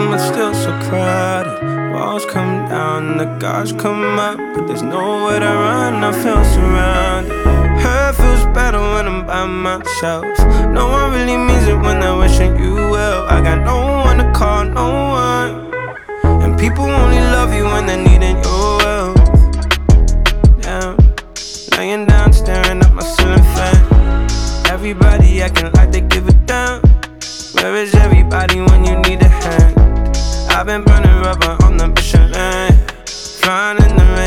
room, it's still so crowded. Walls come down, the guards come up, but there's nowhere to run, I feel surrounded. Hurt feels better when I'm by myself. No one really means it when they're wishing you well. I got no one to call, no one. And people only love you when they're needing your wealth. Damn, laying down, staring at my ceiling fan. Everybody acting like they give a damn. Where is everybody when you need a hand? I've been burning rubber on the Michelin, flying in the rain.